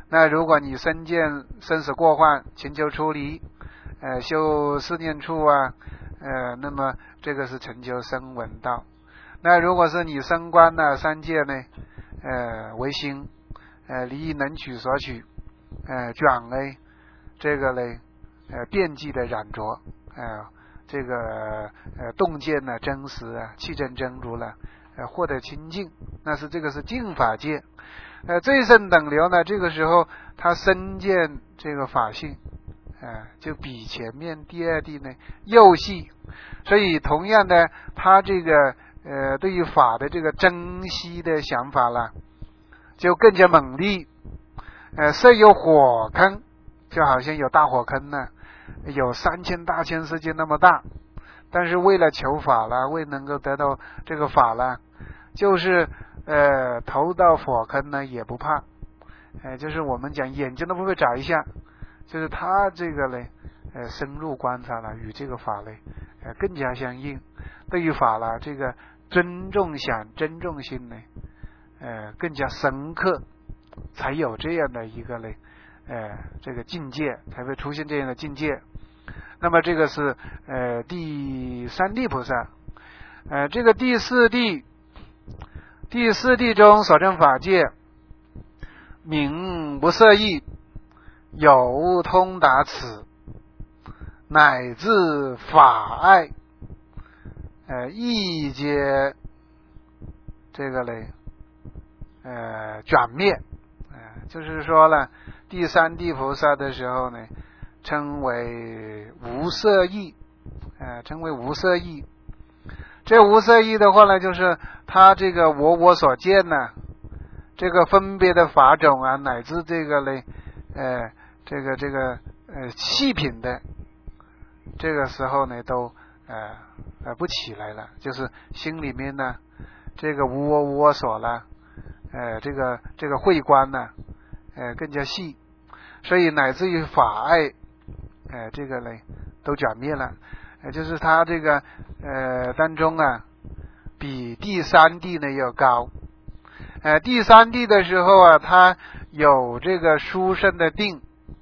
那如果你身见生死过患，勤求出离，修四念处啊，那么这个是成就声闻道。那如果是你升观呢，三界呢，为心，离意能取所取，转呢，这个呢，遍计的染着，这个洞见呢真实啊，气真真如了，获得清净，那是这个是净法界。最胜等流呢，这个时候他身见这个法性，就比前面第二地呢又细，所以同样的，他这个对于法的这个珍惜的想法啦，就更加猛烈。设有火坑，就好像有大火坑呢，有3000大千世界那么大，但是为了求法啦，为能够得到这个法啦，就是投到火坑呢也不怕，就是我们讲眼睛都不会眨一下，就是他这个呢深入观察了，与这个法呢更加相应，对于法了这个尊重心呢更加深刻，才有这样的一个呢这个境界，才会出现这样的境界。那么这个是第三地菩萨。这个第四地中所证法界，名无色义，有通达此，乃至法爱，亦皆这个呢转灭。就是说了，第三地菩萨的时候呢，称为无色义，称为无色义。这无色义的话呢，就是他这个我所见呢，这个分别的法种啊，乃至这个呢，这个细品的，这个时候呢，都不起来了，就是心里面呢，这个无我所了，这个慧观呢，更加细，所以乃至于法爱，这个呢都转灭了。就是他这个当中啊，比第三地呢要高。第三地的时候啊，他有这个殊胜的定，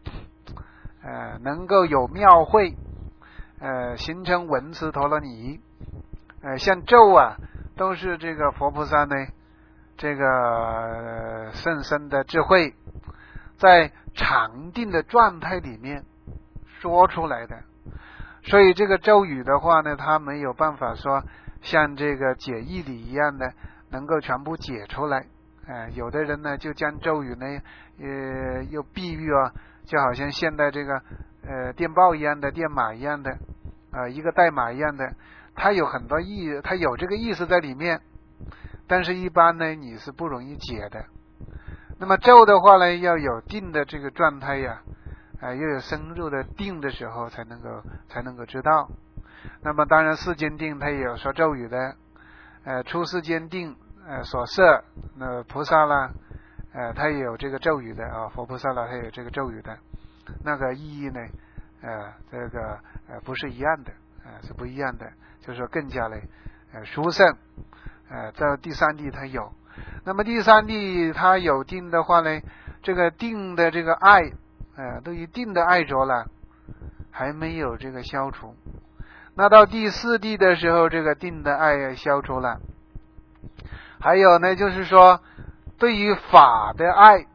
能够有妙慧，形成文思陀罗尼，像咒啊，都是这个佛菩萨呢，这个甚深的智慧，在禅定的状态里面说出来的。所以这个咒语的话呢，它没有办法说像这个解义理一样的能够全部解出来。有的人呢就将咒语呢又比喻啊，就好像现在这个电报一样的，电码一样的，一个代码一样的，它有很多它有这个意思在里面，但是一般呢你是不容易解的。那么咒的话呢，要有定的这个状态呀，又有深入的定的时候才能够知道。那么当然世间定它也有说咒语的，出世间定所摄那菩萨啦，它也有这个咒语的啊，佛菩萨啦，它也有这个咒语的，那个意义呢这个不是一样的，是不一样的，就是说更加的殊胜。在第三地它有，那么第三地它有定的话呢，这个定的这个爱对于定的爱着了，还没有这个消除。那到第四地的时候，这个定的爱消除了。还有呢，就是说对于法的爱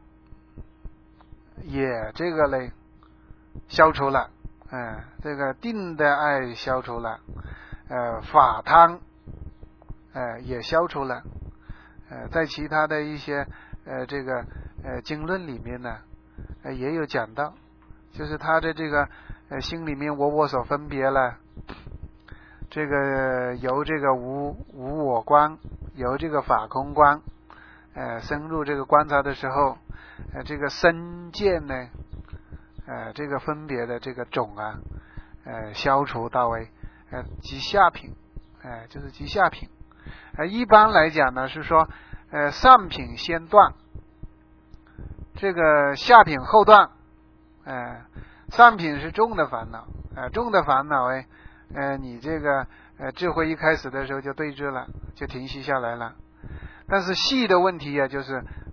也这个呢消除了，这个定的爱消除了，法贪也消除了。在其他的一些这个经论里面呢，也有讲到，就是他的这个心里面我所分别了，这个由这个无我观，由这个法空观，深入这个观察的时候，这个身见呢，这个分别的这个种啊，消除到为极下品，就是极下品。一般来讲呢是说，上品先断，这个下品后断。上品是重的烦恼，重的烦恼你这个智慧一开始的时候就对治了，就停息下来了。但是细的问题啊，就是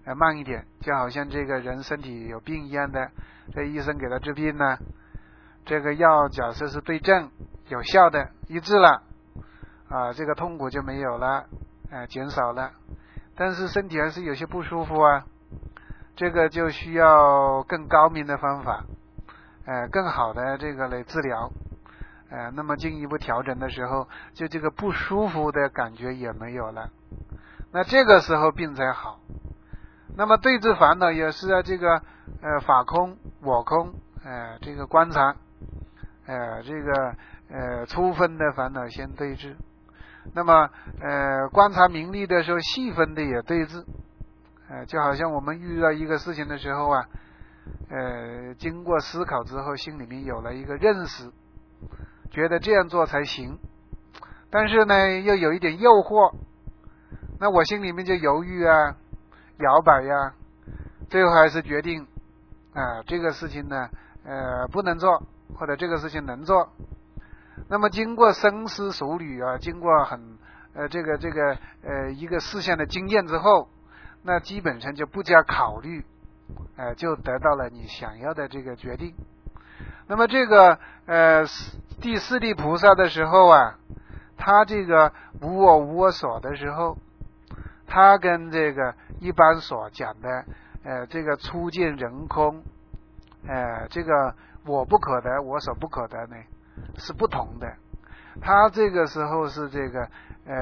慢一点，就好像这个人身体有病一样的，这医生给他治病呢，这个药假设是对症有效的，医治了这个痛苦就没有了，减少了，但是身体还是有些不舒服啊，这个就需要更高明的方法，更好的这个来治疗，那么进一步调整的时候，就这个不舒服的感觉也没有了，那这个时候病才好。那么对治烦恼也是这个法空我空，这个观察，这个粗分的烦恼先对治，那么观察名利的时候细分的也对治，就好像我们遇到一个事情的时候经过思考之后心里面有了一个认识，觉得这样做才行，但是呢又有一点诱惑，那我心里面就犹豫摇摆最后还是决定这个事情呢不能做，或者这个事情能做。那么经过深思熟虑经过这个一个事项的经验之后，那基本上就不加考虑，就得到了你想要的这个决定。那么这个第四地菩萨的时候他这个无我无我所的时候，他跟这个一般所讲的这个初见人空，这个我不可得我所不可得呢是不同的。他这个时候是这个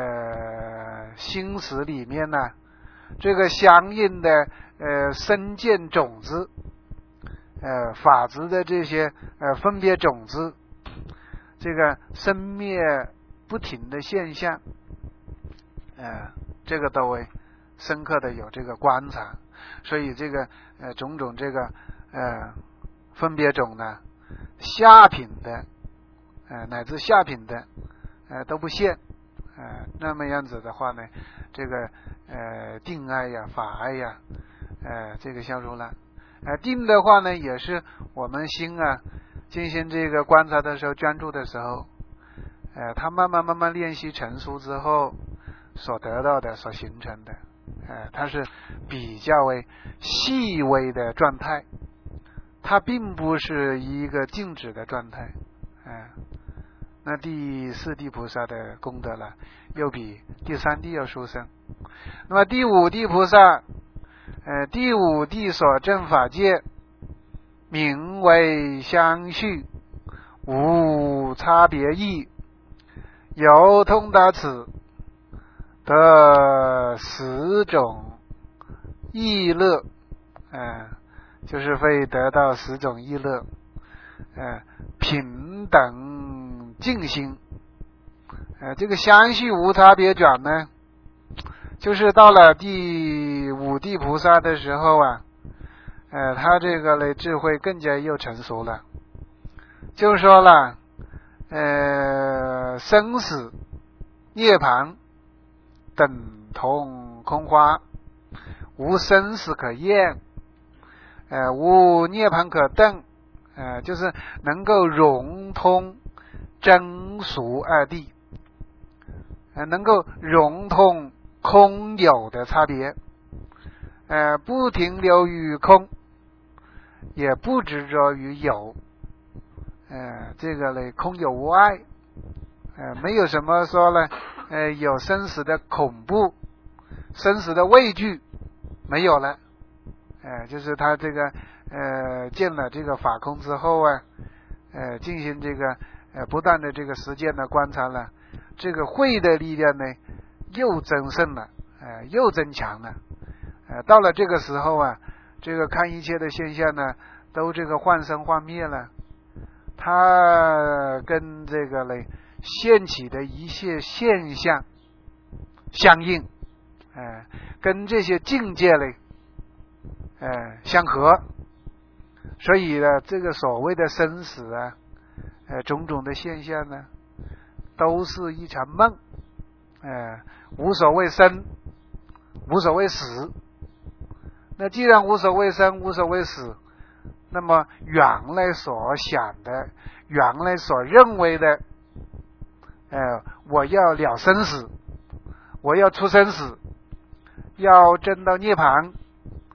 心识里面呢这个相应的身见种子法执的这些分别种子，这个生灭不停的现象，这个都会深刻的有这个观察，所以这个种种这个分别种呢下品的乃至下品的都不现，那么样子的话呢，这个定爱法爱这个消除了。定的话呢也是我们心进行这个观察的时候专注的时候，它慢慢练习成熟之后所得到的所形成的，它是比较为细微的状态，它并不是一个静止的状态。那第四地菩萨的功德了又比第三地要殊胜。那么第五地菩萨第五地所证法界名为相续，无差别义，由通达此得10种意乐，就是会得到10种意乐，平等静心。这个相续无差别转呢，就是到了第五地菩萨的时候他这个智慧更加又成熟了，就说了生死涅槃等同空花，无生死可验，无涅槃可证，就是能够融通真俗二谛，能够融通空有的差别，不停留于空，也不执着于有，这个空有无碍，没有什么说有生死的恐怖，生死的畏惧没有了，就是他这个见了这个法空之后进行这个不断的这个实践的观察了，这个慧的力量呢又增盛了，又增强了，到了这个时候这个看一切的现象呢都这个幻生幻灭了，它跟这个现起的一切现象相应，跟这些境界相合，所以呢这个所谓的生死种种的现象呢都是一场梦，无所谓生，无所谓死。那既然无所谓生，无所谓死，那么原来所想的，原来所认为的，我要了生死，我要出生死，要证到涅槃，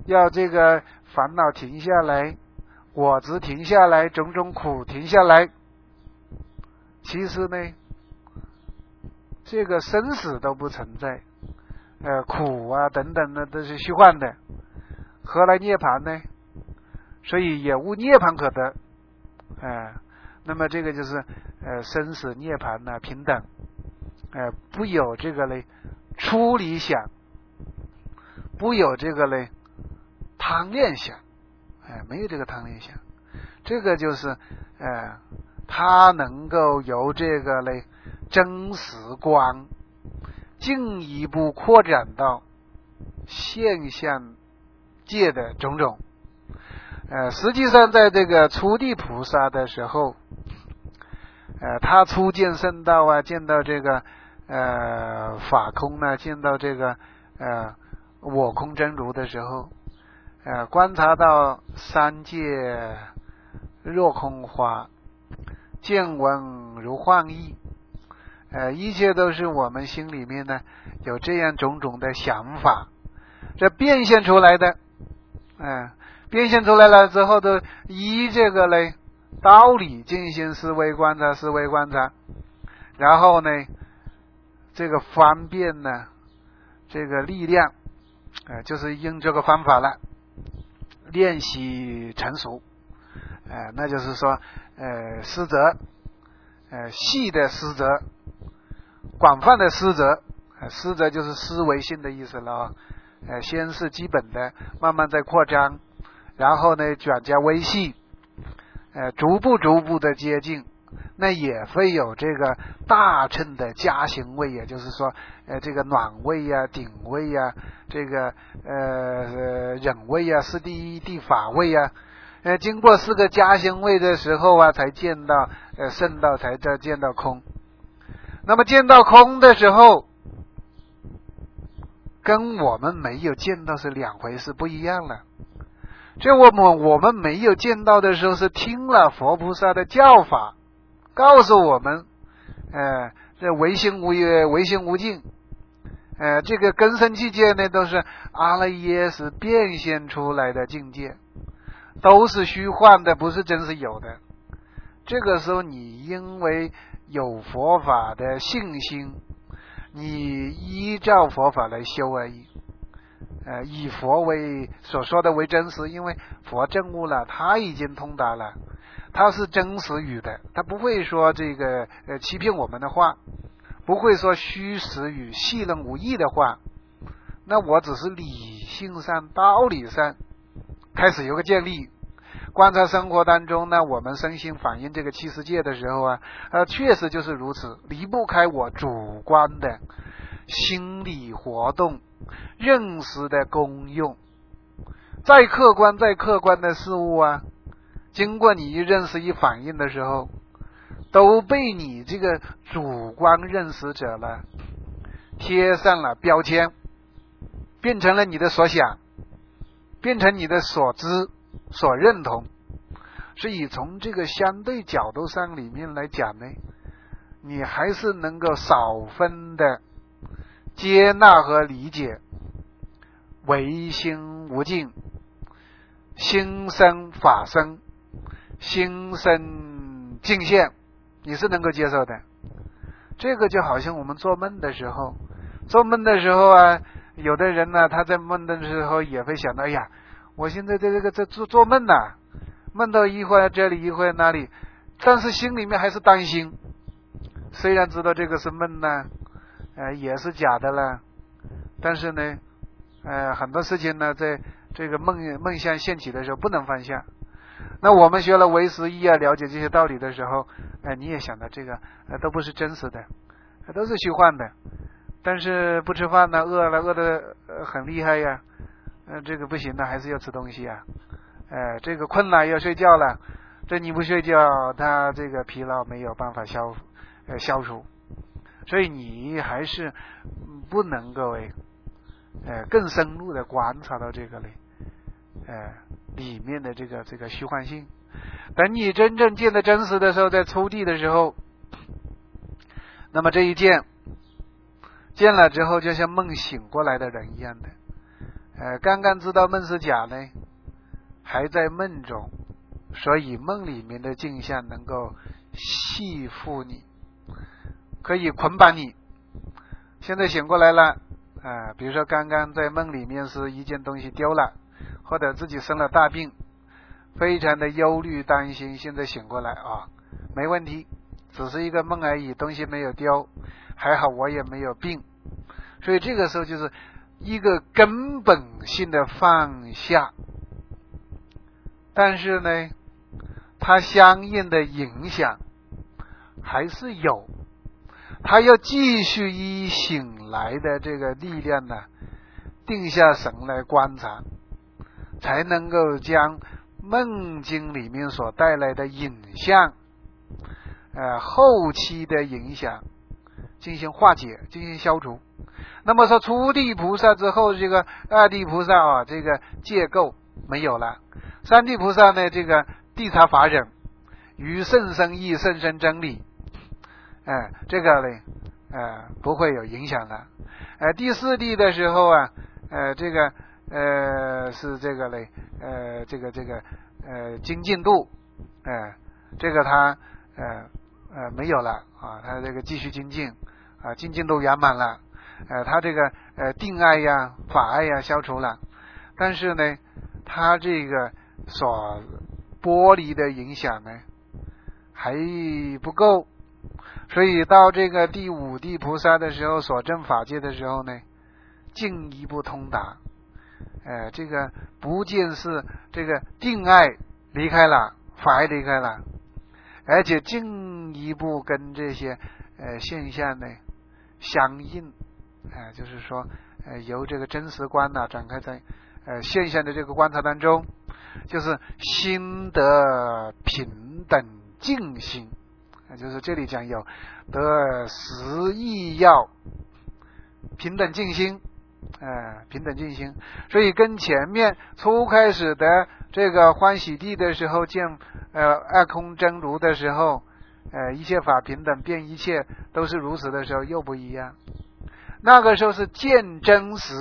要这个烦恼停下来，我执停下来，种种苦停下来。其实呢，这个生死都不存在，苦啊等等的都是虚幻的，何来涅槃呢？所以也无涅槃可得，那么这个就是生死涅槃呢平等，不有这个嘞出离想，不有这个嘞贪恋想，没有这个贪恋想，这个就是它能够由这个嘞真实观进一步扩展到现象界的种种。实际上在这个初地菩萨的时候，他初见圣道啊，见到这个法空呢，见到这个我空真如的时候，观察到三界若空花，见闻如幻意，一切都是我们心里面呢有这样种种的想法，这变现出来的，变现出来了之后，都依这个嘞道理进行思维观察，思维观察，然后呢，这个方便呢，这个力量，就是用这个方法了，练习成熟，那就是说，思则，细的思则，广泛的思则，思则就是思维性的意思了，先是基本的，慢慢再扩张。然后呢，转加微细，逐步的接近，那也会有这个大乘的加行位，也就是说，这个暖位呀、顶位呀、这个忍位呀、是第一地法位呀，经过4个加行位的时候啊，才见到圣道，才见到空。那么见到空的时候，跟我们没有见到是两回事，不一样了。这我们没有见到的时候，是听了佛菩萨的教法，告诉我们，这唯心无业，唯心无尽，这个根生境界呢，都是阿赖耶识变现出来的境界，都是虚幻的，不是真是有的。这个时候，你因为有佛法的信心，你依照佛法来修而已。以佛为所说的为真实，因为佛证悟了，他已经通达了，他是真实语的，他不会说这个欺骗我们的话，不会说虚实语戏论无益的话。那我只是理性上道理上开始有个建立，观察生活当中呢，我们身心反映这个七世界的时候啊，确实就是如此，离不开我主观的心理活动认识的功用。再客观的事物啊，经过你一认识一反应的时候，都被你这个主观认识者了贴上了标签，变成了你的所想，变成你的所知所认同。所以从这个相对角度上里面来讲呢，你还是能够少分的接纳和理解唯心无尽，心生法生，心生尽现，你是能够接受的。这个就好像我们做梦的时候啊，有的人呢，他在梦的时候也会想到，哎呀，我现在在做梦呢，梦到一会儿这里一会儿那里，但是心里面还是担心，虽然知道这个是梦呢，也是假的了，但是呢，很多事情呢，在这个梦想现起的时候不能放下。那我们学了唯识一啊，了解这些道理的时候，你也想到这个都不是真实的，都是虚幻的。但是不吃饭呢，饿了，饿得很厉害呀，这个不行的，还是要吃东西啊。这个困了要睡觉了，这你不睡觉，他这个疲劳没有办法消除，所以你还是不能够更深入的观察到这个里面的这个虚幻性。等你真正见得真实的时候，在初地的时候，那么这一见了之后，就像梦醒过来的人一样的， 刚刚知道梦是假呢，还在梦中，所以梦里面的镜像能够系缚你，可以捆绑你。现在醒过来了，比如说刚刚在梦里面是一件东西丢了，或者自己生了大病，非常的忧虑担心，现在醒过来没问题，只是一个梦而已，东西没有丢，还好我也没有病。所以这个时候就是一个根本性的放下，但是呢它相应的影响还是有，他要继续以醒来的这个力量呢，定下神来观察，才能够将梦境里面所带来的影像后期的影响进行化解，进行消除。那么说初地菩萨之后，这个二地菩萨这个戒垢没有了，三地菩萨呢，这个谛察法忍，于甚深义，甚深真理，这个呢不会有影响了。第四地的时候这个是这个呢精进度，这个他没有了他这个继续精进精进度圆满了，他这个定爱呀法爱呀消除了，但是呢他这个所剥离的影响呢还不够，所以到这个第五地菩萨的时候，所证法界的时候呢，进一步通达，这个不仅是这个定爱离开了，法爱离开了，而且进一步跟这些现象呢相应，就是说由这个真实观展开在现象的这个观察当中，就是心得平等静心，就是这里讲有得十义要平等静心，平等静心。所以跟前面初开始的这个欢喜地的时候见二空真如的时候，一切法平等，遍一切都是如此的时候又不一样。那个时候是见真实，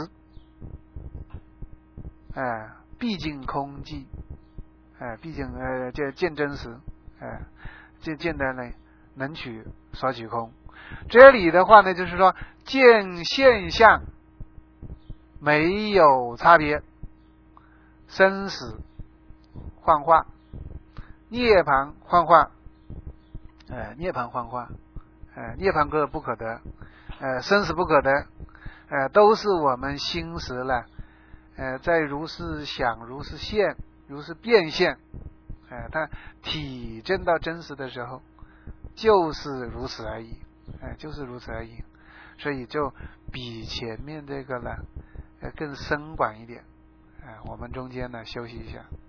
毕竟空寂，毕竟见真实，见的呢能取所取空。这里的话呢，就是说见现象没有差别，生死幻化，涅槃幻化，涅槃幻化，涅槃不可得，生死不可得，都是我们心识了，在如是想、如是现、如是变现，它体证到真实的时候，就是如此而已，就是如此而已，所以就比前面这个呢，更深广一点，我们中间呢休息一下。